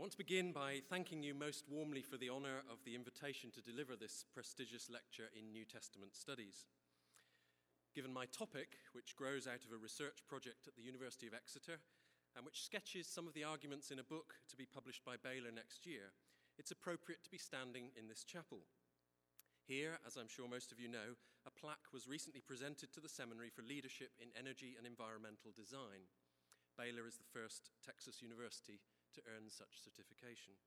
want to begin by thanking you most warmly for the honour of the invitation to deliver this prestigious lecture in New Testament studies. Given my topic, which grows out of a research project at the University of Exeter and which sketches some of the arguments in a book to be published by Baylor next year, it's appropriate to be standing in this chapel. Here, as I'm sure most of you know, a plaque was recently presented to the Seminary for Leadership in Energy and Environmental Design. Baylor is the first Texas university to earn such certification.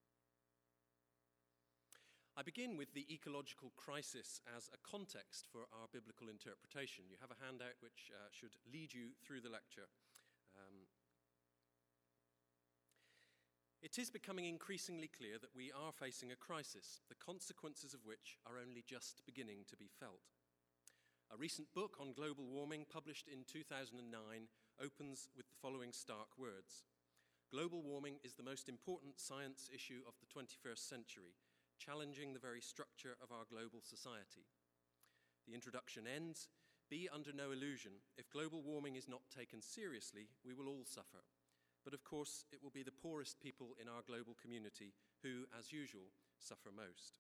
I begin with the ecological crisis as a context for our biblical interpretation. You have a handout which should lead you through the lecture. It is becoming increasingly clear that we are facing a crisis, the consequences of which are only just beginning to be felt. A recent book on global warming, published in 2009, opens with the following stark words: "Global warming is the most important science issue of the 21st century, challenging the very structure of our global society." The introduction ends, "Be under no illusion, if global warming is not taken seriously, we will all suffer. But of course, it will be the poorest people in our global community who, as usual, suffer most."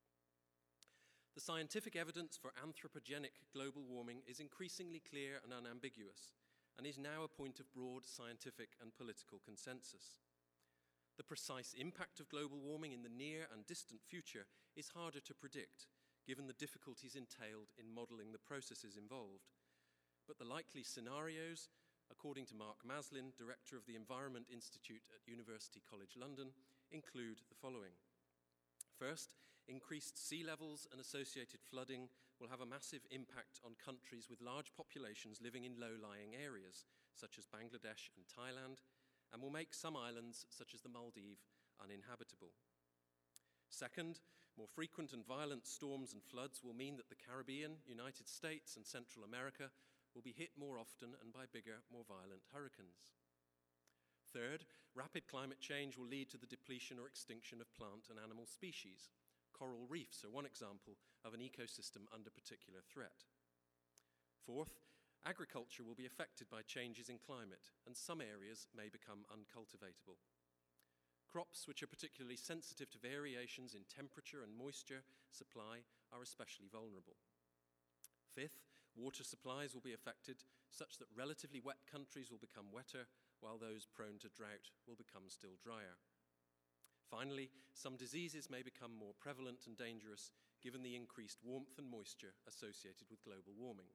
The scientific evidence for anthropogenic global warming is increasingly clear and unambiguous, and is now a point of broad scientific and political consensus. The precise impact of global warming in the near and distant future is harder to predict, given the difficulties entailed in modelling the processes involved. But the likely scenarios, according to Mark Maslin, Director of the Environment Institute at University College London, include the following. First, increased sea levels and associated flooding will have a massive impact on countries with large populations living in low-lying areas, such as Bangladesh and Thailand, and will make some islands, such as the Maldives, uninhabitable. Second, more frequent and violent storms and floods will mean that the Caribbean, United States, and Central America will be hit more often and by bigger, more violent hurricanes. Third, rapid climate change will lead to the depletion or extinction of plant and animal species. Coral reefs are one example of an ecosystem under particular threat. Fourth, agriculture will be affected by changes in climate, and some areas may become uncultivatable. Crops which are particularly sensitive to variations in temperature and moisture supply are especially vulnerable. Fifth, water supplies will be affected, such that relatively wet countries will become wetter, while those prone to drought will become still drier. Finally, some diseases may become more prevalent and dangerous, given the increased warmth and moisture associated with global warming.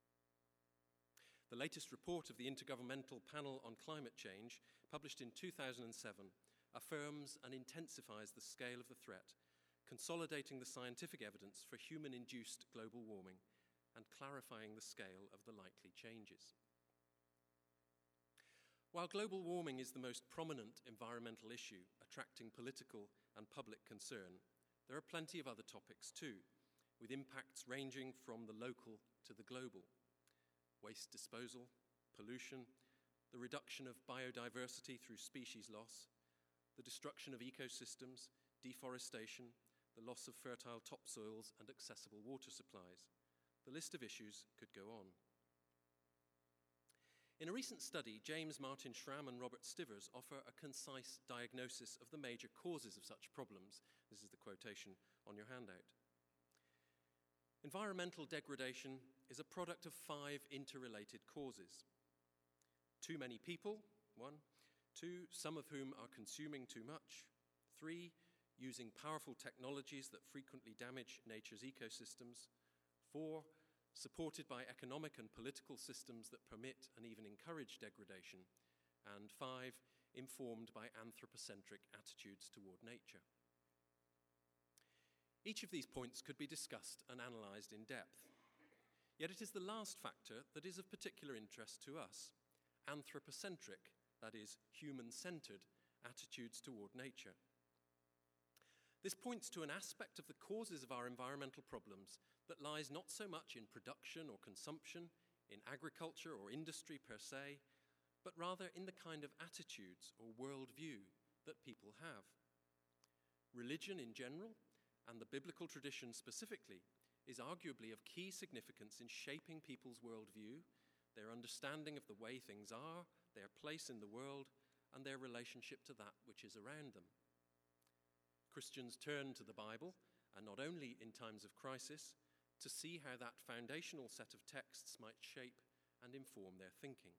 The latest report of the Intergovernmental Panel on Climate Change, published in 2007, affirms and intensifies the scale of the threat, consolidating the scientific evidence for human-induced global warming and clarifying the scale of the likely changes. While global warming is the most prominent environmental issue attracting political and public concern, there are plenty of other topics too, with impacts ranging from the local to the global. Waste disposal, pollution, the reduction of biodiversity through species loss, the destruction of ecosystems, deforestation, the loss of fertile topsoils and accessible water supplies. The list of issues could go on. In a recent study, James Martin Schramm and Robert Stivers offer a concise diagnosis of the major causes of such problems. This is the quotation on your handout. Environmental degradation is a product of 5 interrelated causes. Too many people, 1. 2, some of whom are consuming too much. 3, using powerful technologies that frequently damage nature's ecosystems. 4, supported by economic and political systems that permit and even encourage degradation. And 5, informed by anthropocentric attitudes toward nature. Each of these points could be discussed and analysed in depth. Yet it is the last factor that is of particular interest to us: anthropocentric, that is, human-centred, attitudes toward nature. This points to an aspect of the causes of our environmental problems that lies not so much in production or consumption, in agriculture or industry per se, but rather in the kind of attitudes or worldview that people have. Religion in general, and the biblical tradition specifically, is arguably of key significance in shaping people's worldview, their understanding of the way things are, their place in the world, and their relationship to that which is around them. Christians turn to the Bible, and not only in times of crisis, to see how that foundational set of texts might shape and inform their thinking.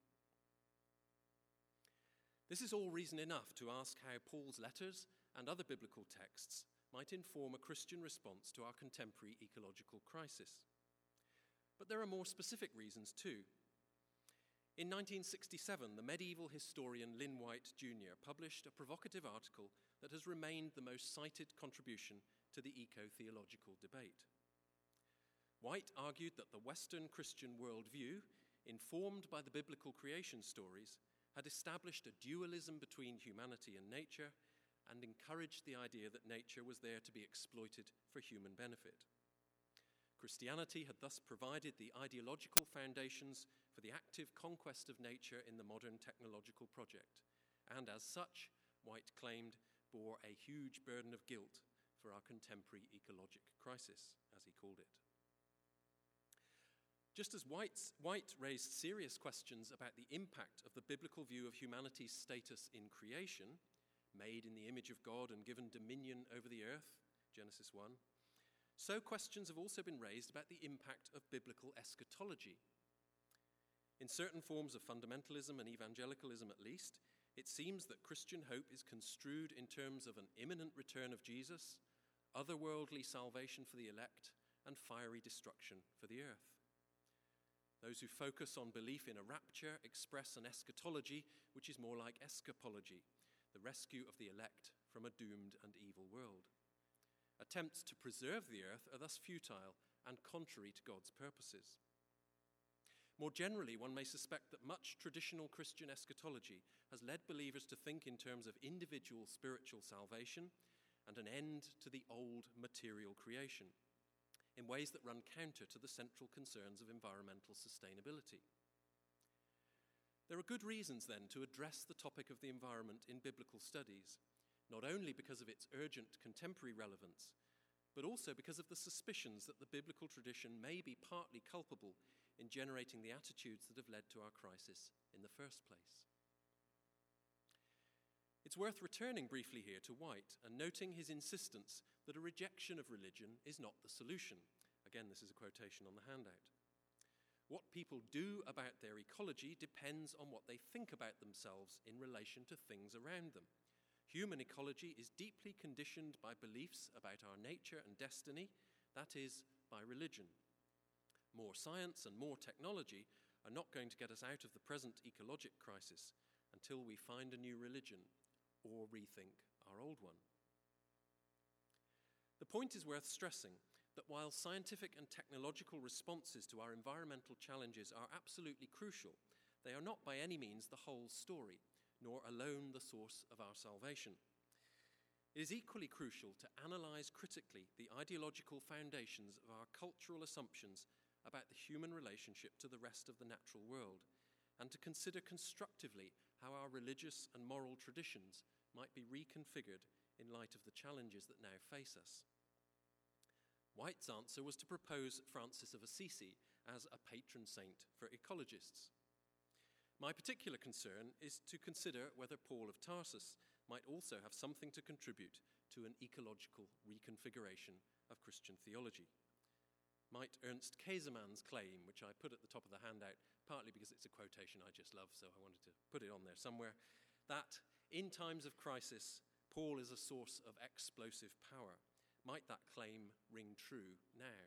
This is all reason enough to ask how Paul's letters and other biblical texts might inform a Christian response to our contemporary ecological crisis. But there are more specific reasons too. In 1967, the medieval historian Lynn White Jr. published a provocative article that has remained the most cited contribution to the eco-theological debate. White argued that the Western Christian worldview, informed by the biblical creation stories, had established a dualism between humanity and nature and encouraged the idea that nature was there to be exploited for human benefit. Christianity had thus provided the ideological foundations for the active conquest of nature in the modern technological project, and as such, White claimed, bore a huge burden of guilt for our contemporary ecologic crisis, as he called it. Just as White raised serious questions about the impact of the biblical view of humanity's status in creation, made in the image of God and given dominion over the earth, Genesis 1, so questions have also been raised about the impact of biblical eschatology. In certain forms of fundamentalism and evangelicalism at least, it seems that Christian hope is construed in terms of an imminent return of Jesus, otherworldly salvation for the elect, and fiery destruction for the earth. Those who focus on belief in a rapture express an eschatology which is more like escapology, the rescue of the elect from a doomed and evil world. Attempts to preserve the earth are thus futile and contrary to God's purposes. More generally, one may suspect that much traditional Christian eschatology has led believers to think in terms of individual spiritual salvation and an end to the old material creation, in ways that run counter to the central concerns of environmental sustainability. There are good reasons, then, to address the topic of the environment in biblical studies, not only because of its urgent contemporary relevance, but also because of the suspicions that the biblical tradition may be partly culpable in generating the attitudes that have led to our crisis in the first place. It's worth returning briefly here to White and noting his insistence that a rejection of religion is not the solution. Again, this is a quotation on the handout. What people do about their ecology depends on what they think about themselves in relation to things around them. Human ecology is deeply conditioned by beliefs about our nature and destiny, that is, by religion. More science and more technology are not going to get us out of the present ecologic crisis until we find a new religion or rethink our old one. The point is worth stressing that while scientific and technological responses to our environmental challenges are absolutely crucial, they are not by any means the whole story, nor alone the source of our salvation. It is equally crucial to analyse critically the ideological foundations of our cultural assumptions about the human relationship to the rest of the natural world, and to consider constructively how our religious and moral traditions might be reconfigured in light of the challenges that now face us. White's answer was to propose Francis of Assisi as a patron saint for ecologists. My particular concern is to consider whether Paul of Tarsus might also have something to contribute to an ecological reconfiguration of Christian theology. Might Ernst Käsemann's claim, which I put at the top of the handout, partly because it's a quotation I just love, so I wanted to put it on there somewhere, that in times of crisis, Paul is a source of explosive power. Might that claim ring true now?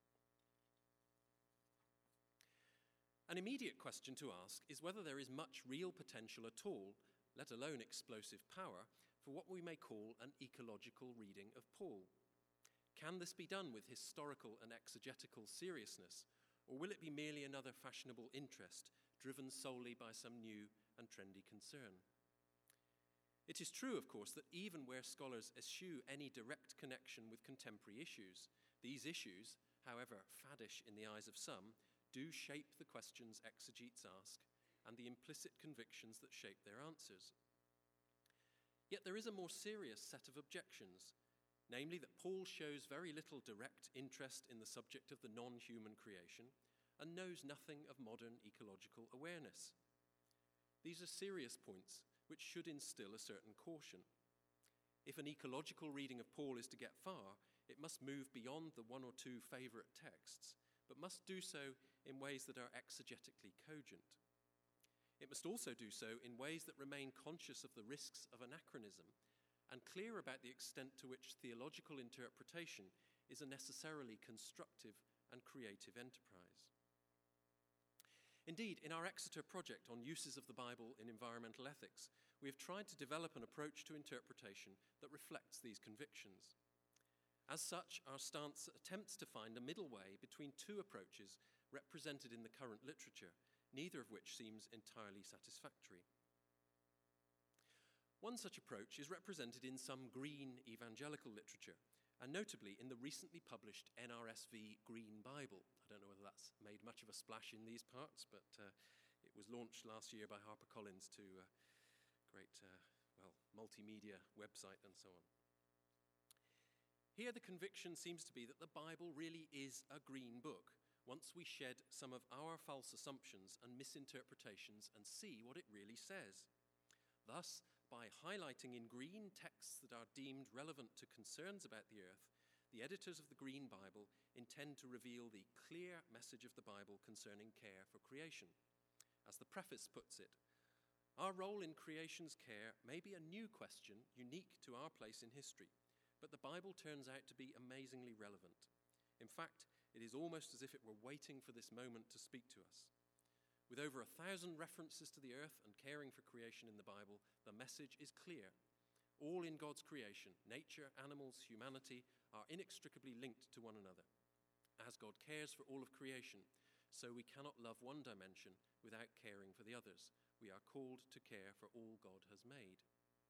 An immediate question to ask is whether there is much real potential at all, let alone explosive power, for what we may call an ecological reading of Paul. Can this be done with historical and exegetical seriousness, or will it be merely another fashionable interest driven solely by some new and trendy concern? It is true, of course, that even where scholars eschew any direct connection with contemporary issues, these issues, however faddish in the eyes of some, do shape the questions exegetes ask and the implicit convictions that shape their answers. Yet there is a more serious set of objections, namely that Paul shows very little direct interest in the subject of the non-human creation and knows nothing of modern ecological awareness. These are serious points which should instill a certain caution. If an ecological reading of Paul is to get far, it must move beyond the one or two favourite texts, but must do so in ways that are exegetically cogent. It must also do so in ways that remain conscious of the risks of anachronism and clear about the extent to which theological interpretation is a necessarily constructive and creative enterprise. Indeed, in our Exeter project on uses of the Bible in environmental ethics, we have tried to develop an approach to interpretation that reflects these convictions. As such, our stance attempts to find a middle way between two approaches represented in the current literature, neither of which seems entirely satisfactory. One such approach is represented in some green evangelical literature, and notably in the recently published NRSV Green Bible. I don't know whether that's made much of a splash in these parts, but it was launched last year by HarperCollins to a great, multimedia website and so on. Here the conviction seems to be that the Bible really is a green book, once we shed some of our false assumptions and misinterpretations and see what it really says. Thus, by highlighting in green texts that are deemed relevant to concerns about the earth, the editors of the Green Bible intend to reveal the clear message of the Bible concerning care for creation. As the preface puts it, our role in creation's care may be a new question unique to our place in history, but the Bible turns out to be amazingly relevant. In fact, it is almost as if it were waiting for this moment to speak to us. With over 1,000 references to the earth and caring for creation in the Bible, the message is clear. All in God's creation, nature, animals, humanity, are inextricably linked to one another. As God cares for all of creation, so we cannot love one dimension without caring for the others. We are called to care for all God has made.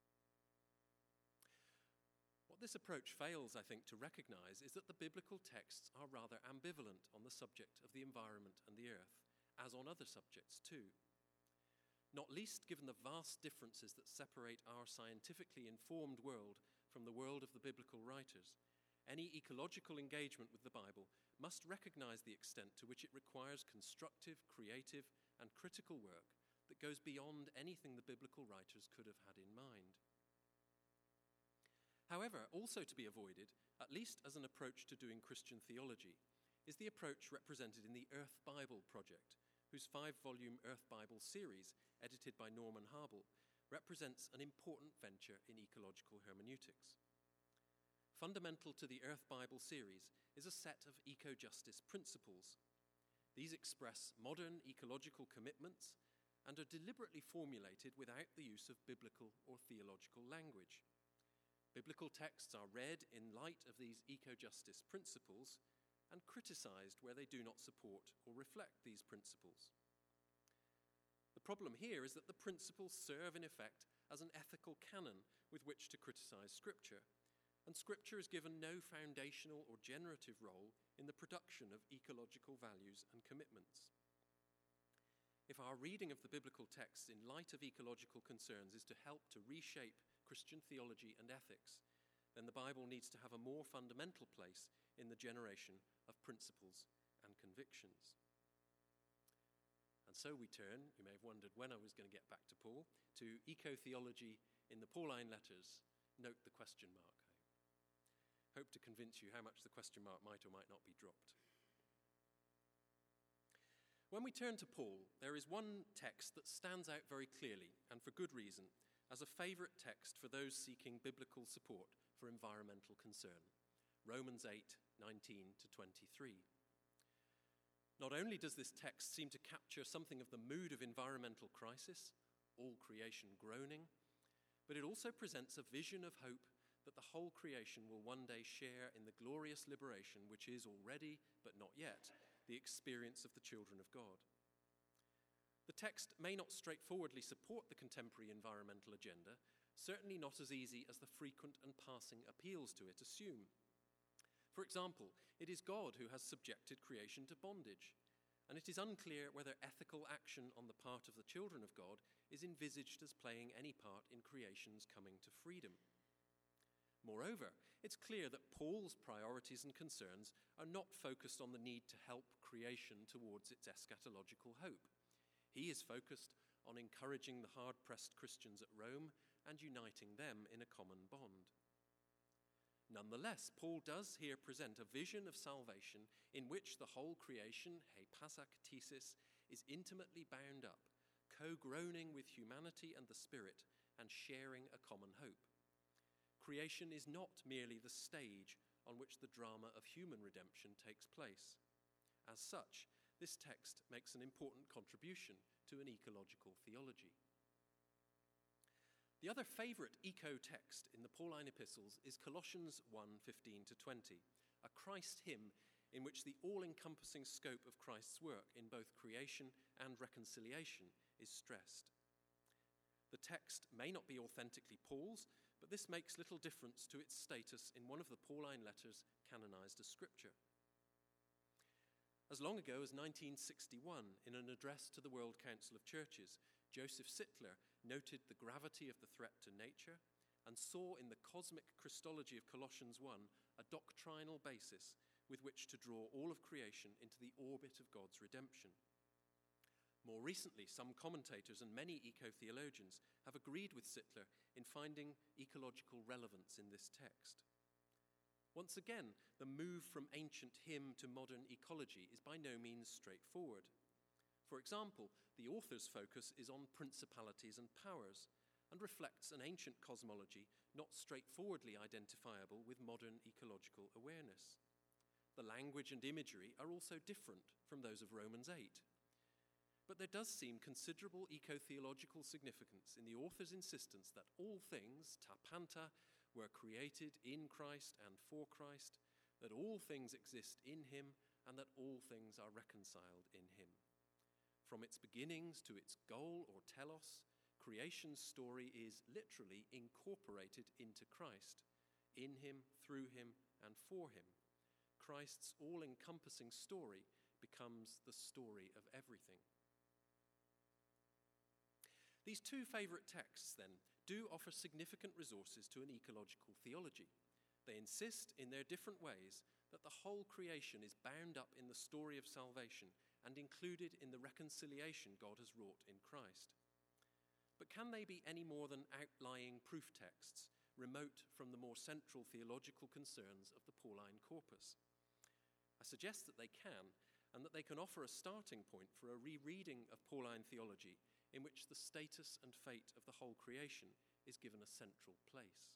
What this approach fails, I think, to recognize is that the biblical texts are rather ambivalent on the subject of the environment and the earth, as on other subjects too. Not least given the vast differences that separate our scientifically informed world from the world of the biblical writers, any ecological engagement with the Bible must recognize the extent to which it requires constructive, creative, and critical work that goes beyond anything the biblical writers could have had in mind. However, also to be avoided, at least as an approach to doing Christian theology, is the approach represented in the Earth Bible project, whose 5-volume Earth Bible series, edited by Norman Habel, represents an important venture in ecological hermeneutics. Fundamental to the Earth Bible series is a set of eco-justice principles. These express modern ecological commitments and are deliberately formulated without the use of biblical or theological language. Biblical texts are read in light of these eco-justice principles and criticized where they do not support or reflect these principles. The problem here is that the principles serve in effect as an ethical canon with which to criticize Scripture, and Scripture is given no foundational or generative role in the production of ecological values and commitments. If our reading of the biblical texts in light of ecological concerns is to help to reshape Christian theology and ethics, then the Bible needs to have a more fundamental place in the generation of principles and convictions. And so we turn, you may have wondered when I was going to get back to Paul, to eco-theology in the Pauline letters. Note the question mark. I hope to convince you how much the question mark might or might not be dropped. When we turn to Paul, there is one text that stands out very clearly, and for good reason, as a favourite text for those seeking biblical support for environmental concern. Romans 8:19 to 23. Not only does this text seem to capture something of the mood of environmental crisis, all creation groaning, but it also presents a vision of hope that the whole creation will one day share in the glorious liberation which is already, but not yet, the experience of the children of God. The text may not straightforwardly support the contemporary environmental agenda, certainly not as easy as the frequent and passing appeals to it assume. For example, it is God who has subjected creation to bondage, and it is unclear whether ethical action on the part of the children of God is envisaged as playing any part in creation's coming to freedom. Moreover, it's clear that Paul's priorities and concerns are not focused on the need to help creation towards its eschatological hope. He is focused on encouraging the hard-pressed Christians at Rome and uniting them in a common bond. Nonetheless, Paul does here present a vision of salvation in which the whole creation, he pasakthesis, is intimately bound up, co-groaning with humanity and the Spirit and sharing a common hope. Creation is not merely the stage on which the drama of human redemption takes place. As such, this text makes an important contribution to an ecological theology. The other favourite eco-text in the Pauline epistles is Colossians 1:15-20, a Christ hymn in which the all-encompassing scope of Christ's work in both creation and reconciliation is stressed. The text may not be authentically Paul's, but this makes little difference to its status in one of the Pauline letters canonized as scripture. As long ago as 1961, in an address to the World Council of Churches, Joseph Sittler noted the gravity of the threat to nature and saw in the cosmic Christology of Colossians 1 a doctrinal basis with which to draw all of creation into the orbit of God's redemption. More recently, some commentators and many eco-theologians have agreed with Sittler in finding ecological relevance in this text. Once again, the move from ancient hymn to modern ecology is by no means straightforward. For example, the author's focus is on principalities and powers and reflects an ancient cosmology not straightforwardly identifiable with modern ecological awareness. The language and imagery are also different from those of Romans 8. But there does seem considerable eco-theological significance in the author's insistence that all things, ta panta, were created in Christ and for Christ, that all things exist in him, and that all things are reconciled in him. From its beginnings to its goal or telos, creation's story is literally incorporated into Christ, in him, through him, and for him. Christ's all-encompassing story becomes the story of everything. These two favourite texts, then, do offer significant resources to an ecological theology. They insist, in their different ways, that the whole creation is bound up in the story of salvation and included in the reconciliation God has wrought in Christ. But can they be any more than outlying proof texts, remote from the more central theological concerns of the Pauline corpus? I suggest that they can, and that they can offer a starting point for a rereading of Pauline theology in which the status and fate of the whole creation is given a central place.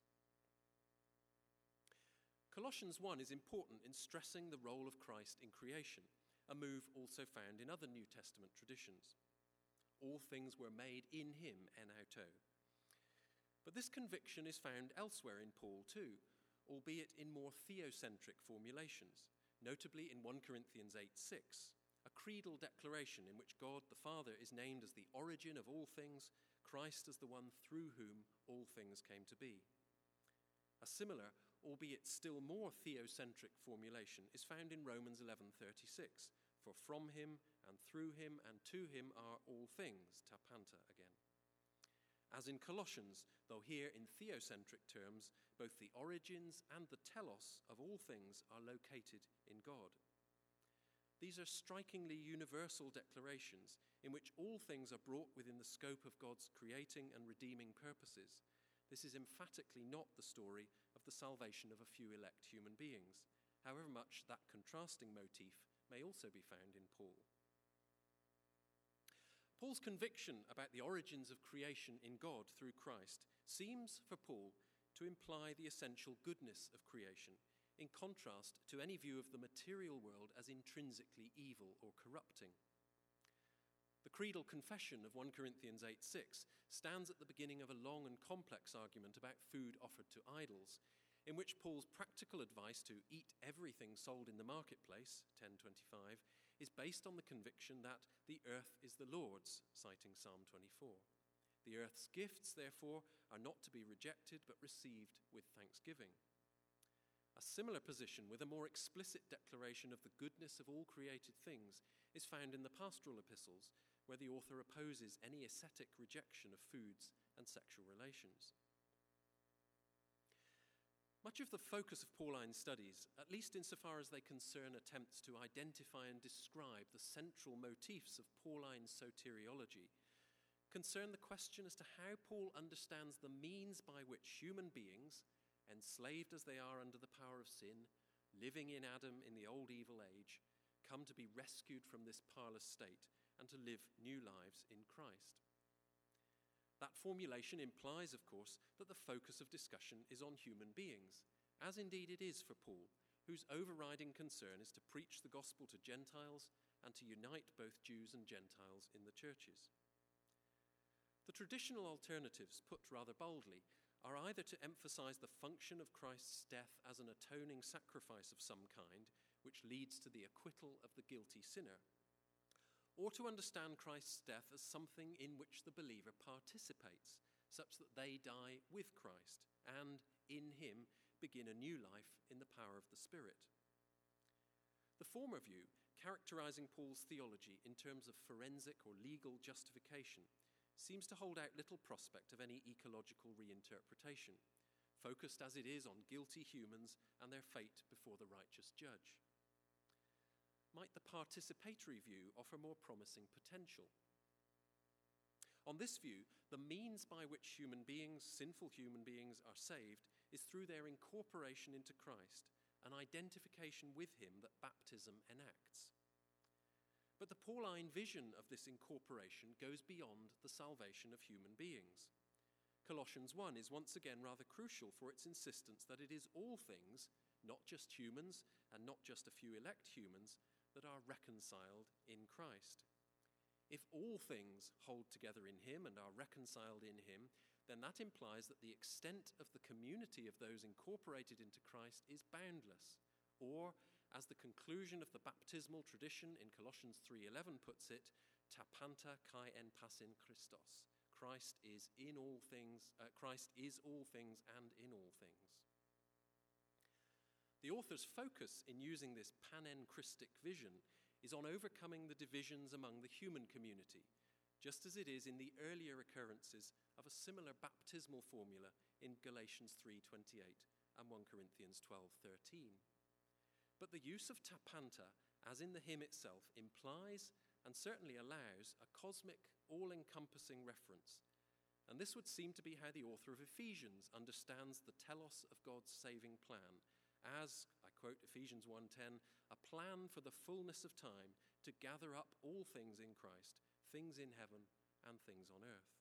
Colossians 1 is important in stressing the role of Christ in creation, a move also found in other New Testament traditions. All things were made in him, en auto. But this conviction is found elsewhere in Paul too, albeit in more theocentric formulations, notably in 1 Corinthians 8:6, a creedal declaration in which God the Father is named as the origin of all things, Christ as the one through whom all things came to be. A similar, albeit still more theocentric formulation is found in Romans 11:36, for from him and through him and to him are all things, ta panta again. As in Colossians, though here in theocentric terms, both the origins and the telos of all things are located in God. These are strikingly universal declarations in which all things are brought within the scope of God's creating and redeeming purposes. This is emphatically not the story of the salvation of a few elect human beings, however much that contrasting motif may also be found in Paul. Paul's conviction about the origins of creation in God through Christ seems, for Paul, to imply the essential goodness of creation, in contrast to any view of the material world as intrinsically evil or corrupting. The creedal confession of 1 Corinthians 8:6 stands at the beginning of a long and complex argument about food offered to idols, in which Paul's practical advice to eat everything sold in the marketplace, 10:25, is based on the conviction that the earth is the Lord's, citing Psalm 24. The earth's gifts, therefore, are not to be rejected but received with thanksgiving. A similar position, with a more explicit declaration of the goodness of all created things, is found in the pastoral epistles, where the author opposes any ascetic rejection of foods and sexual relations. Much of the focus of Pauline studies, at least insofar as they concern attempts to identify and describe the central motifs of Pauline soteriology, concern the question as to how Paul understands the means by which human beings, enslaved as they are under the power of sin, living in Adam in the old evil age, come to be rescued from this parlous state and to live new lives in Christ. That formulation implies, of course, that the focus of discussion is on human beings, as indeed it is for Paul, whose overriding concern is to preach the gospel to Gentiles and to unite both Jews and Gentiles in the churches. The traditional alternatives, put rather boldly, are either to emphasize the function of Christ's death as an atoning sacrifice of some kind, which leads to the acquittal of the guilty sinner, or to understand Christ's death as something in which the believer participates, such that they die with Christ and, in him, begin a new life in the power of the Spirit. The former view, characterizing Paul's theology in terms of forensic or legal justification, seems to hold out little prospect of any ecological reinterpretation, focused as it is on guilty humans and their fate before the righteous judge. Might the participatory view offer more promising potential? On this view, the means by which human beings, sinful human beings, are saved is through their incorporation into Christ, an identification with him that baptism enacts. But the Pauline vision of this incorporation goes beyond the salvation of human beings. Colossians 1 is once again rather crucial for its insistence that it is all things, not just humans and not just a few elect humans, that are reconciled in Christ. If all things hold together in him and are reconciled in him, then that implies that the extent of the community of those incorporated into Christ is boundless, or, as the conclusion of the baptismal tradition in Colossians 3:11 puts it, ta panta kai en passin Christos. Christ is all things and in all things. The author's focus in using this panen-Christic vision is on overcoming the divisions among the human community, just as it is in the earlier occurrences of a similar baptismal formula in Galatians 3:28 and 1 Corinthians 12:13. But the use of tapanta, as in the hymn itself, implies and certainly allows a cosmic, all-encompassing reference. And this would seem to be how the author of Ephesians understands the telos of God's saving plan, as, I quote Ephesians 1:10, a plan for the fullness of time to gather up all things in Christ, things in heaven and things on earth.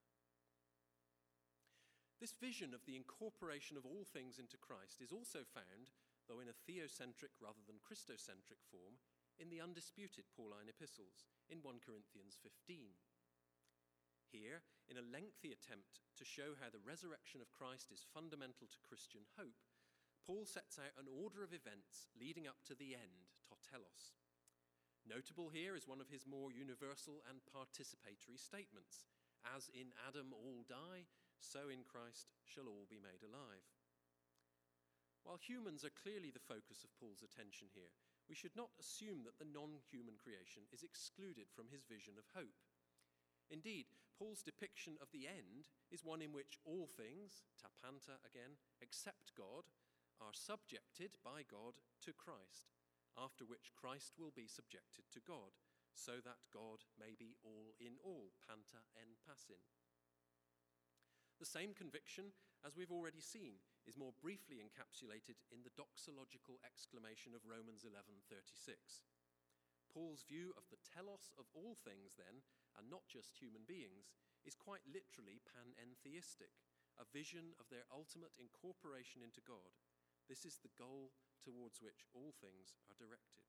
This vision of the incorporation of all things into Christ is also found, though in a theocentric rather than Christocentric form, in the undisputed Pauline epistles, in 1 Corinthians 15. Here, in a lengthy attempt to show how the resurrection of Christ is fundamental to Christian hope, Paul sets out an order of events leading up to the end, to telos. Notable here is one of his more universal and participatory statements, as in Adam all die, so in Christ shall all be made alive. While humans are clearly the focus of Paul's attention here, we should not assume that the non-human creation is excluded from his vision of hope. Indeed, Paul's depiction of the end is one in which all things, tapanta again, except God, are subjected by God to Christ, after which Christ will be subjected to God, so that God may be all in all, panta en passin. The same conviction, as we've already seen, is more briefly encapsulated in the doxological exclamation of Romans 11:36. Paul's view of the telos of all things, then, and not just human beings, is quite literally panentheistic, a vision of their ultimate incorporation into God. This is the goal towards which all things are directed.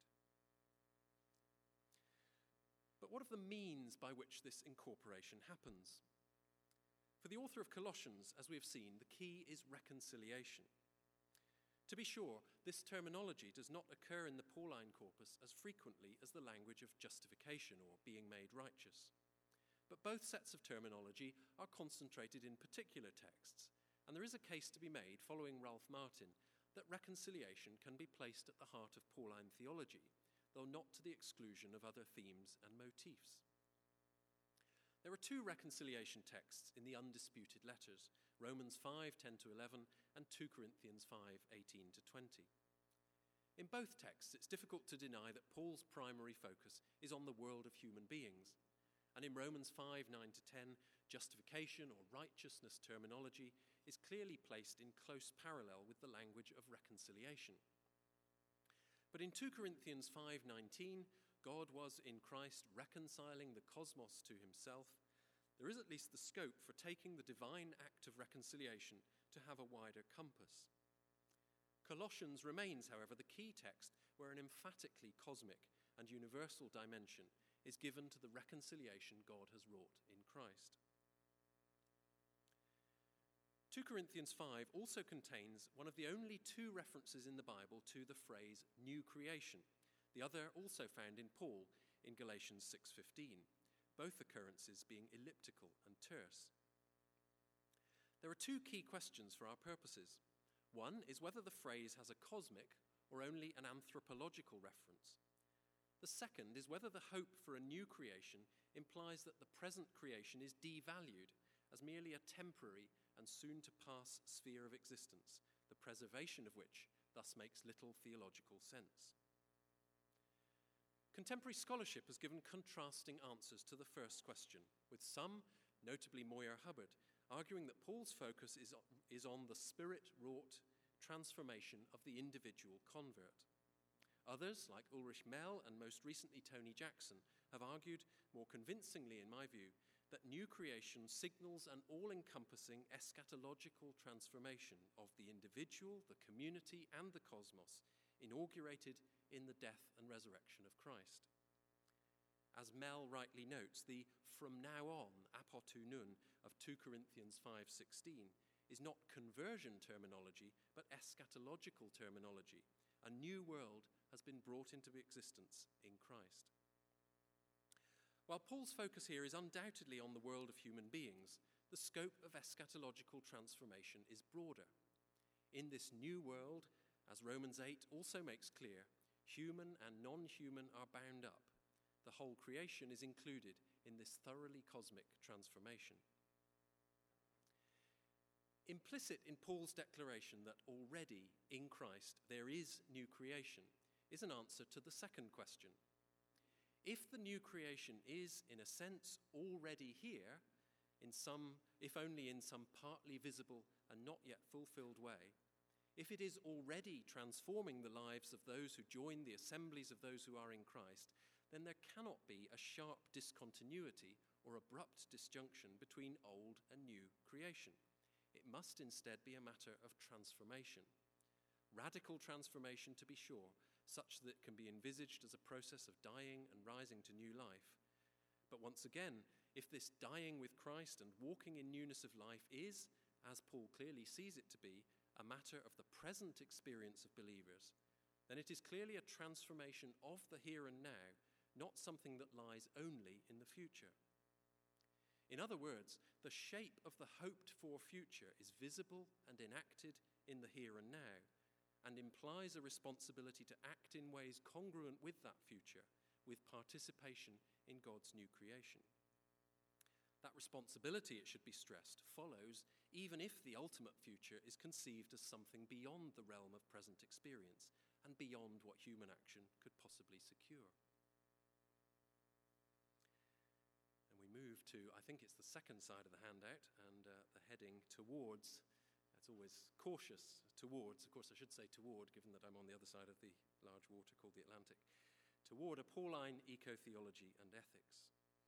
But what of the means by which this incorporation happens? For the author of Colossians, as we have seen, the key is reconciliation. To be sure, this terminology does not occur in the Pauline corpus as frequently as the language of justification or being made righteous. But both sets of terminology are concentrated in particular texts, and there is a case to be made, following Ralph Martin, that reconciliation can be placed at the heart of Pauline theology, though not to the exclusion of other themes and motifs. There are two reconciliation texts in the undisputed letters, Romans 5:10-11 and 2 Corinthians 5:18-20. In both texts, it's difficult to deny that Paul's primary focus is on the world of human beings. And in Romans 5:9-10, justification or righteousness terminology is clearly placed in close parallel with the language of reconciliation. But in 2 Corinthians 5:19, God was in Christ reconciling the cosmos to himself. There is at least the scope for taking the divine act of reconciliation to have a wider compass. Colossians remains, however, the key text where an emphatically cosmic and universal dimension is given to the reconciliation God has wrought in Christ. 2 Corinthians 5 also contains one of the only two references in the Bible to the phrase new creation, the other also found in Paul in Galatians 6:15, both occurrences being elliptical and terse. There are two key questions for our purposes. One is whether the phrase has a cosmic or only an anthropological reference. The second is whether the hope for a new creation implies that the present creation is devalued as merely a temporary and soon-to-pass sphere of existence, the preservation of which thus makes little theological sense. Contemporary scholarship has given contrasting answers to the first question, with some, notably Moyer Hubbard, arguing that Paul's focus is on the spirit-wrought transformation of the individual convert. Others, like Ulrich Mell and most recently Tony Jackson, have argued, more convincingly in my view, that new creation signals an all-encompassing eschatological transformation of the individual, the community, and the cosmos, inaugurated in the death and resurrection of Christ. As Mell rightly notes, the "from now on" apotou nun of 2 Corinthians 5:16 is not conversion terminology, but eschatological terminology. A new world has been brought into existence in Christ. While Paul's focus here is undoubtedly on the world of human beings, the scope of eschatological transformation is broader. In this new world, as Romans 8 also makes clear, human and non-human are bound up. The whole creation is included in this thoroughly cosmic transformation. Implicit in Paul's declaration that already in Christ there is new creation is an answer to the second question. If the new creation is, in a sense, already here, if only in some partly visible and not yet fulfilled way, if it is already transforming the lives of those who join the assemblies of those who are in Christ, then there cannot be a sharp discontinuity or abrupt disjunction between old and new creation. It must instead be a matter of transformation. Radical transformation, to be sure, such that it can be envisaged as a process of dying and rising to new life. But once again, if this dying with Christ and walking in newness of life is, as Paul clearly sees it to be, a matter of the present experience of believers, then it is clearly a transformation of the here and now, not something that lies only in the future. In other words, the shape of the hoped-for future is visible and enacted in the here and now, and implies a responsibility to act in ways congruent with that future, with participation in God's new creation. That responsibility, it should be stressed, follows even if the ultimate future is conceived as something beyond the realm of present experience and beyond what human action could possibly secure. And we move to, I think it's the second side of the handout, and the heading towards. It's always cautious, towards. Of course, I should say toward, given that I'm on the other side of the large water called the Atlantic. Toward a Pauline eco-theology and ethics.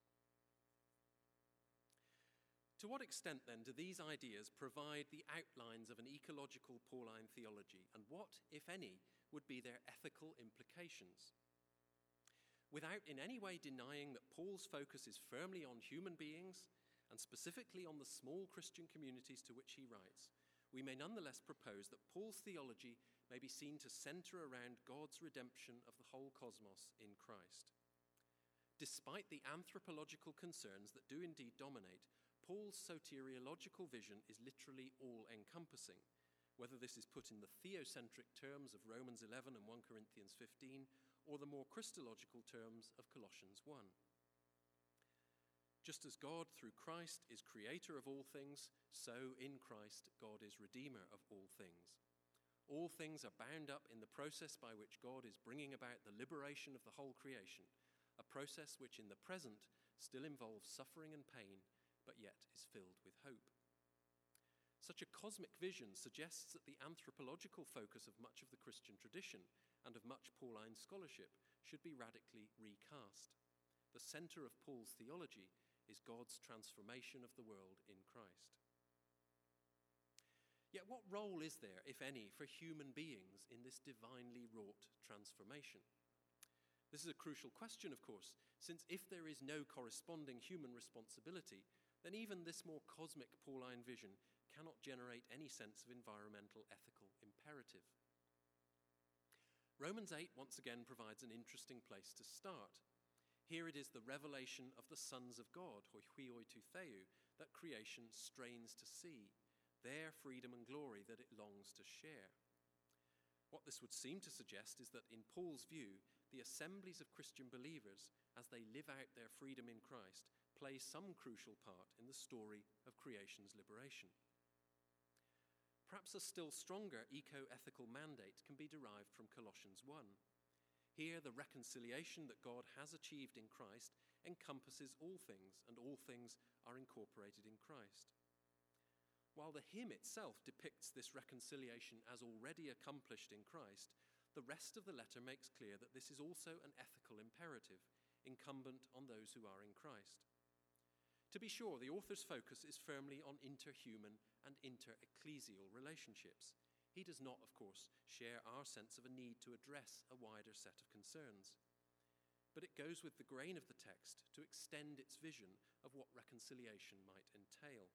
To what extent, then, do these ideas provide the outlines of an ecological Pauline theology, and what, if any, would be their ethical implications? Without in any way denying that Paul's focus is firmly on human beings, and specifically on the small Christian communities to which he writes, we may nonetheless propose that Paul's theology may be seen to center around God's redemption of the whole cosmos in Christ. Despite the anthropological concerns that do indeed dominate, Paul's soteriological vision is literally all-encompassing, whether this is put in the theocentric terms of Romans 11 and 1 Corinthians 15, or the more Christological terms of Colossians 1. Just as God, through Christ, is creator of all things, so in Christ God is redeemer of all things. All things are bound up in the process by which God is bringing about the liberation of the whole creation, a process which in the present still involves suffering and pain, but yet is filled with hope. Such a cosmic vision suggests that the anthropological focus of much of the Christian tradition and of much Pauline scholarship should be radically recast. The center of Paul's theology is God's transformation of the world in Christ. Yet what role is there, if any, for human beings in this divinely wrought transformation? This is a crucial question, of course, since if there is no corresponding human responsibility, then even this more cosmic Pauline vision cannot generate any sense of environmental ethical imperative. Romans 8 once again provides an interesting place to start. Here it is the revelation of the sons of God, hoi tou theou, that creation strains to see, their freedom and glory that it longs to share. What this would seem to suggest is that in Paul's view, the assemblies of Christian believers, as they live out their freedom in Christ, play some crucial part in the story of creation's liberation. Perhaps a still stronger eco-ethical mandate can be derived from Colossians 1. Here, the reconciliation that God has achieved in Christ encompasses all things, and all things are incorporated in Christ. While the hymn itself depicts this reconciliation as already accomplished in Christ, the rest of the letter makes clear that this is also an ethical imperative incumbent on those who are in Christ. To be sure, the author's focus is firmly on interhuman and inter-ecclesial relationships. He does not, of course, share our sense of a need to address a wider set of concerns. But it goes with the grain of the text to extend its vision of what reconciliation might entail.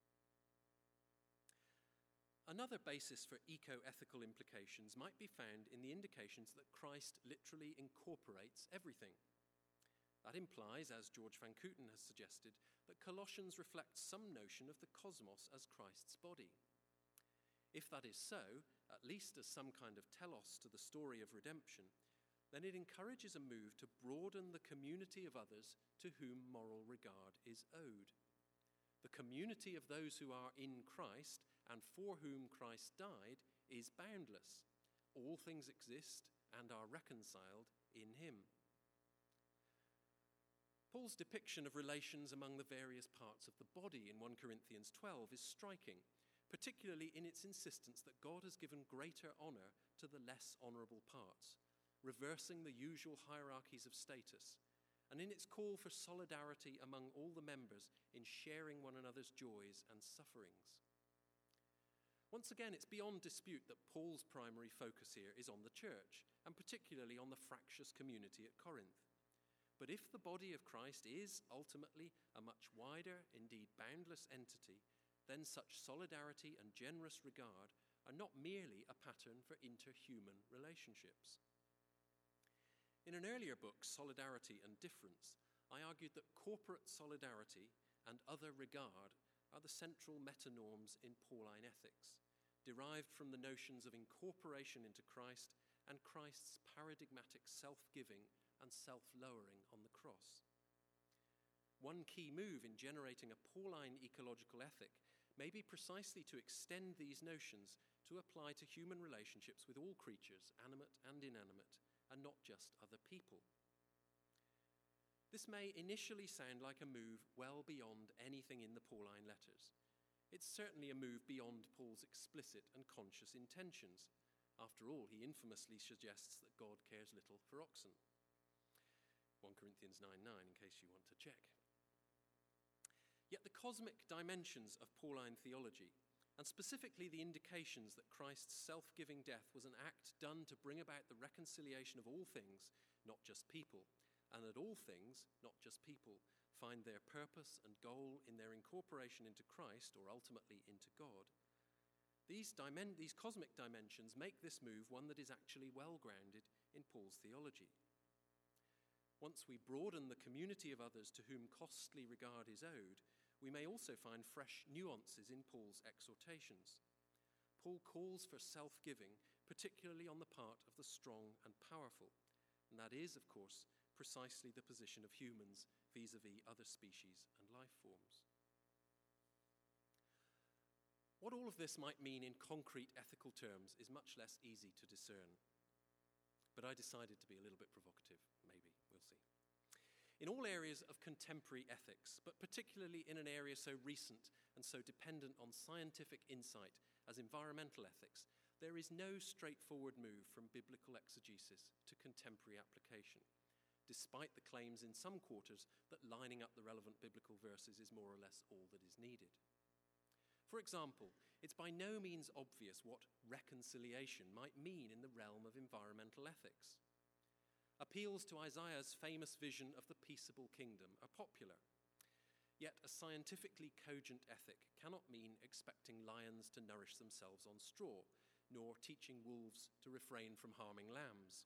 Another basis for eco-ethical implications might be found in the indications that Christ literally incorporates everything. That implies, as George Van Kooten has suggested, that Colossians reflects some notion of the cosmos as Christ's body. If that is so, at least as some kind of telos to the story of redemption, then it encourages a move to broaden the community of others to whom moral regard is owed. The community of those who are in Christ and for whom Christ died is boundless. All things exist and are reconciled in him. Paul's depiction of relations among the various parts of the body in 1 Corinthians 12 is striking, particularly in its insistence that God has given greater honor to the less honorable parts, reversing the usual hierarchies of status, and in its call for solidarity among all the members in sharing one another's joys and sufferings. Once again, it's beyond dispute that Paul's primary focus here is on the church, and particularly on the fractious community at Corinth. But if the body of Christ is ultimately a much wider, indeed boundless entity, then such solidarity and generous regard are not merely a pattern for interhuman relationships. In an earlier book, Solidarity and Difference, I argued that corporate solidarity and other regard are the central metanorms in Pauline ethics, derived from the notions of incorporation into Christ and Christ's paradigmatic self-giving and self-lowering on the cross. One key move in generating a Pauline ecological ethic may be precisely to extend these notions to apply to human relationships with all creatures, animate and inanimate, and not just other people. This may initially sound like a move well beyond anything in the Pauline letters. It's certainly a move beyond Paul's explicit and conscious intentions. After all, he infamously suggests that God cares little for oxen. 1 Corinthians 9:9, in case you want to check. Yet the cosmic dimensions of Pauline theology, and specifically the indications that Christ's self-giving death was an act done to bring about the reconciliation of all things, not just people, and that all things, not just people, find their purpose and goal in their incorporation into Christ, or ultimately into God. These cosmic dimensions make this move one that is actually well grounded in Paul's theology. Once we broaden the community of others to whom costly regard is owed, we may also find fresh nuances in Paul's exhortations. Paul calls for self-giving, particularly on the part of the strong and powerful, and that is, of course, precisely the position of humans vis-à-vis other species and life forms. What all of this might mean in concrete ethical terms is much less easy to discern. But I decided to be a little bit provocative, maybe, we'll see. in all areas of contemporary ethics, but particularly in an area so recent and so dependent on scientific insight as environmental ethics, there is no straightforward move from biblical exegesis to contemporary application, despite the claims in some quarters that lining up the relevant biblical verses is more or less all that is needed. For example, it's by no means obvious what reconciliation might mean in the realm of environmental ethics. Appeals to Isaiah's famous vision of the peaceable kingdom are popular. Yet a scientifically cogent ethic cannot mean expecting lions to nourish themselves on straw, nor teaching wolves to refrain from harming lambs.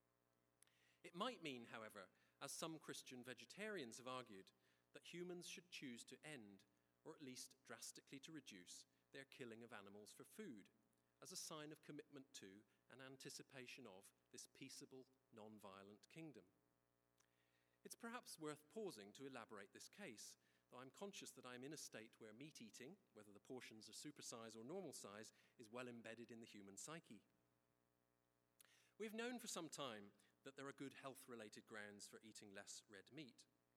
It might mean, however, as some Christian vegetarians have argued, that humans should choose to end, or at least drastically to reduce, their killing of animals for food, as a sign of commitment to and anticipation of this peaceable, non-violent kingdom. It's perhaps worth pausing to elaborate this case, though I'm conscious that I'm in a state where meat eating, whether the portions are supersize or normal size, is well embedded in the human psyche. We've known for some time that there are good health-related grounds for eating less red meat.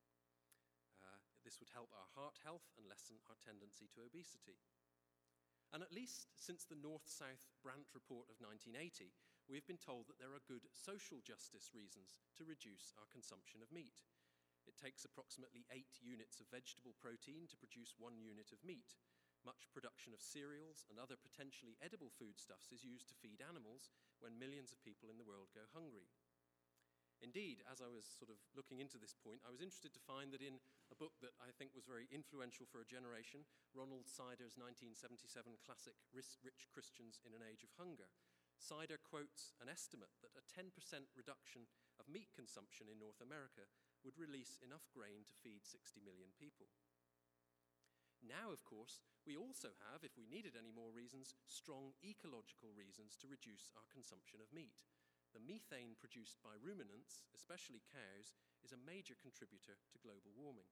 This would help our heart health and lessen our tendency to obesity. And at least since the North-South Brandt Report of 1980, we've been told that there are good social justice reasons to reduce our consumption of meat. It takes approximately 8 units of vegetable protein to produce 1 unit of meat. Much production of cereals and other potentially edible foodstuffs is used to feed animals when millions of people in the world go hungry. Indeed, as I was sort of looking into this point, I was interested to find that in a book that I think was very influential for a generation, Ronald Sider's 1977 classic Rich Christians in an Age of Hunger, Sider quotes an estimate that a 10% reduction of meat consumption in North America would release enough grain to feed 60 million people. Now, of course, we also have, if we needed any more reasons, strong ecological reasons to reduce our consumption of meat. The methane produced by ruminants, especially cows, is a major contributor to global warming.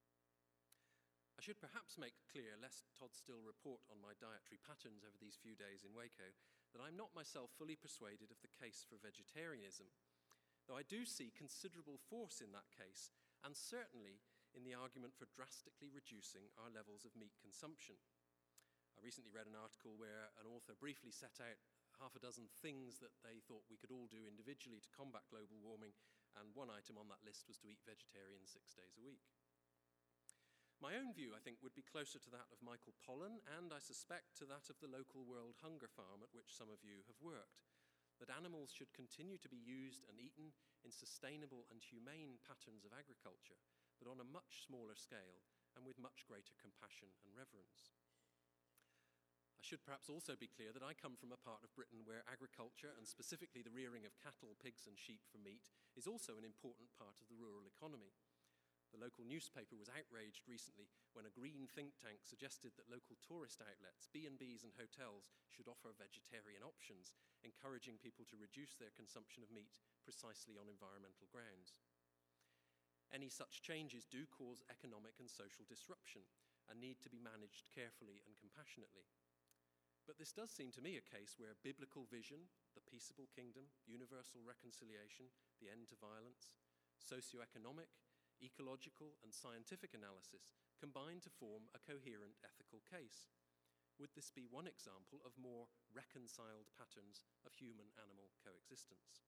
I should perhaps make clear, lest Todd Still report on my dietary patterns over these few days in Waco, that I'm not myself fully persuaded of the case for vegetarianism, though I do see considerable force in that case, and certainly in the argument for drastically reducing our levels of meat consumption. I recently read an article where an author briefly set out half a dozen things that they thought we could all do individually to combat global warming, and one item on that list was to eat vegetarian 6 days a week. My own view, I think, would be closer to that of Michael Pollan, and I suspect to that of the local World Hunger Farm at which some of you have worked, that animals should continue to be used and eaten in sustainable and humane patterns of agriculture, but on a much smaller scale and with much greater compassion and reverence. I should perhaps also be clear that I come from a part of Britain where agriculture, and specifically the rearing of cattle, pigs and sheep for meat, is also an important part of the rural economy. The local newspaper was outraged recently when a green think tank suggested that local tourist outlets, B&Bs and hotels should offer vegetarian options, encouraging people to reduce their consumption of meat precisely on environmental grounds. Any such changes do cause economic and social disruption and need to be managed carefully and compassionately. But this does seem to me a case where biblical vision, the peaceable kingdom, universal reconciliation, the end to violence, socioeconomic, ecological and scientific analysis combine to form a coherent ethical case. Would this be one example of more reconciled patterns of human-animal coexistence?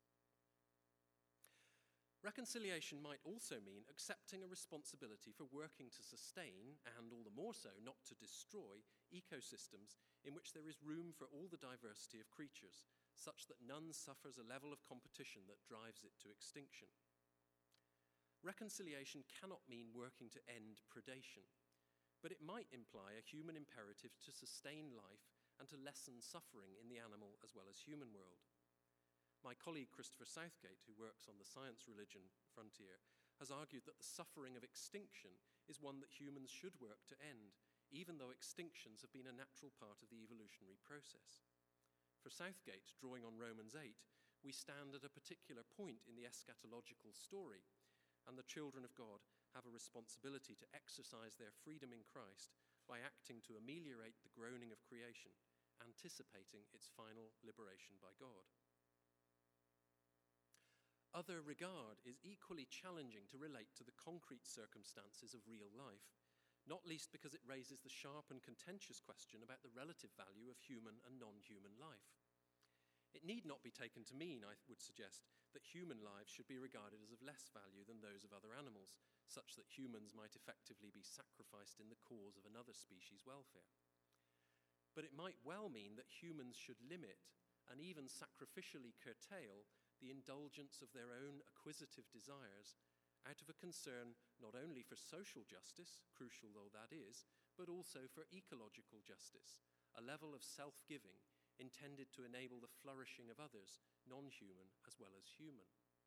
Reconciliation might also mean accepting a responsibility for working to sustain, and all the more so not to destroy, ecosystems in which there is room for all the diversity of creatures, such that none suffers a level of competition that drives it to extinction. Reconciliation cannot mean working to end predation, but it might imply a human imperative to sustain life and to lessen suffering in the animal as well as human world. My colleague Christopher Southgate, who works on the science religion frontier, has argued that the suffering of extinction is one that humans should work to end, even though extinctions have been a natural part of the evolutionary process. For Southgate, drawing on Romans 8, we stand at a particular point in the eschatological story, and the children of God have a responsibility to exercise their freedom in Christ by acting to ameliorate the groaning of creation, anticipating its final liberation by God. Other regard is equally challenging to relate to the concrete circumstances of real life, not least because it raises the sharp and contentious question about the relative value of human and non-human life. It need not be taken to mean, I would suggest, that human lives should be regarded as of less value than those of other animals, such that humans might effectively be sacrificed in the cause of another species' welfare. But it might well mean that humans should limit and even sacrificially curtail the indulgence of their own acquisitive desires out of a concern not only for social justice, crucial though that is, but also for ecological justice, a level of self-giving intended to enable the flourishing of others, non-human as well as human.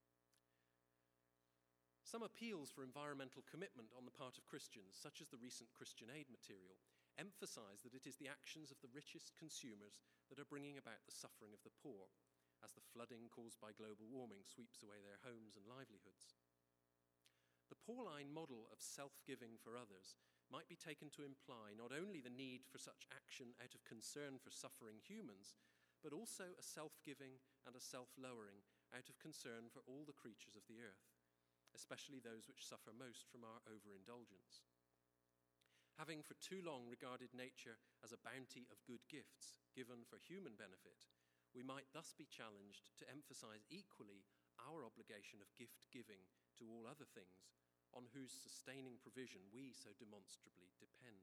Some appeals for environmental commitment on the part of Christians, such as the recent Christian Aid material, emphasize that it is the actions of the richest consumers that are bringing about the suffering of the poor, as the flooding caused by global warming sweeps away their homes and livelihoods. The Pauline model of self-giving for others might be taken to imply not only the need for such action out of concern for suffering humans, but also a self-giving and a self-lowering out of concern for all the creatures of the earth, especially those which suffer most from our overindulgence. Having for too long regarded nature as a bounty of good gifts given for human benefit, we might thus be challenged to emphasize equally our obligation of gift-giving to all other things, on whose sustaining provision we so demonstrably depend.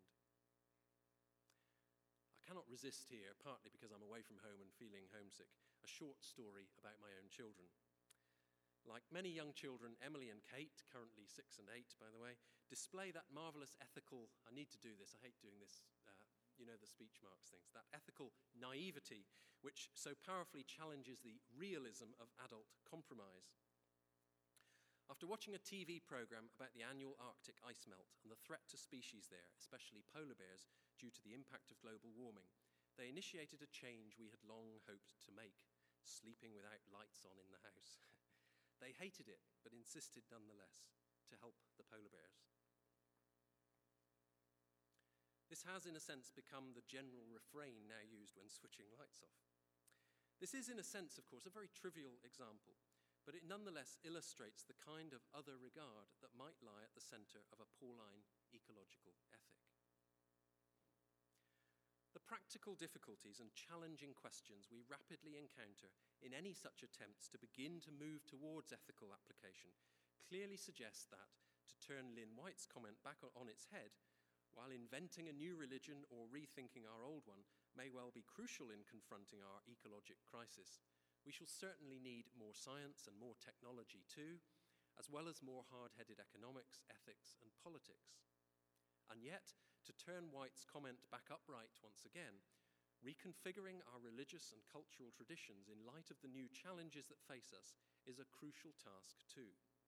I cannot resist here, partly because I'm away from home and feeling homesick, a short story about my own children. Like many young children, Emily and Kate, currently 6 and 8, by the way, display that marvelous ethical, I need to do this, I hate doing this, the speech marks things, that ethical naivety which so powerfully challenges the realism of adult compromise. After watching a TV program about the annual Arctic ice melt and the threat to species there, especially polar bears, due to the impact of global warming, they initiated a change we had long hoped to make, sleeping without lights on in the house. They hated it, but insisted nonetheless to help the polar bears. This has, in a sense, become the general refrain now used when switching lights off. This is, in a sense, of course, a very trivial example, but it nonetheless illustrates the kind of other regard that might lie at the center of a Pauline ecological ethic. The practical difficulties and challenging questions we rapidly encounter in any such attempts to begin to move towards ethical application clearly suggest that, to turn Lynn White's comment back on its head, while inventing a new religion or rethinking our old one may well be crucial in confronting our ecologic crisis, we shall certainly need more science and more technology too, as well as more hard-headed economics, ethics, and politics. And yet, to turn White's comment back upright once again, reconfiguring our religious and cultural traditions in light of the new challenges that face us is a crucial task too.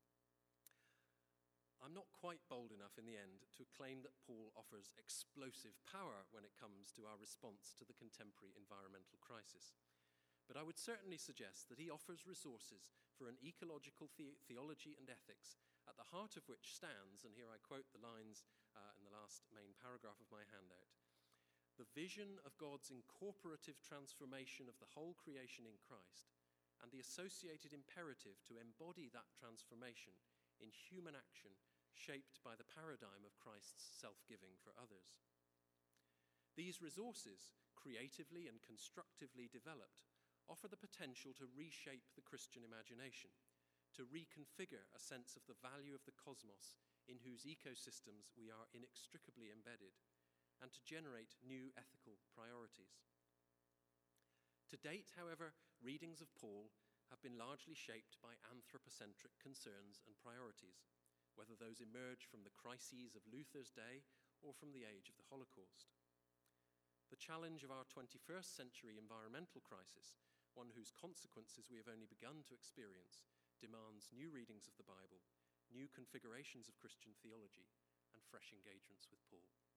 I'm not quite bold enough in the end to claim that Paul offers explosive power when it comes to our response to the contemporary environmental crisis. But I would certainly suggest that he offers resources for an ecological theology and ethics, at the heart of which stands, and here I quote the lines in the last main paragraph of my handout, the vision of God's incorporative transformation of the whole creation in Christ, and the associated imperative to embody that transformation in human action shaped by the paradigm of Christ's self-giving for others. These resources, creatively and constructively developed, offer the potential to reshape the Christian imagination, to reconfigure a sense of the value of the cosmos in whose ecosystems we are inextricably embedded, and to generate new ethical priorities. To date, however, readings of Paul have been largely shaped by anthropocentric concerns and priorities, whether those emerge from the crises of Luther's day or from the age of the Holocaust. The challenge of our 21st century environmental crisis, one whose consequences we have only begun to experience, demands new readings of the Bible, new configurations of Christian theology, and fresh engagements with Paul.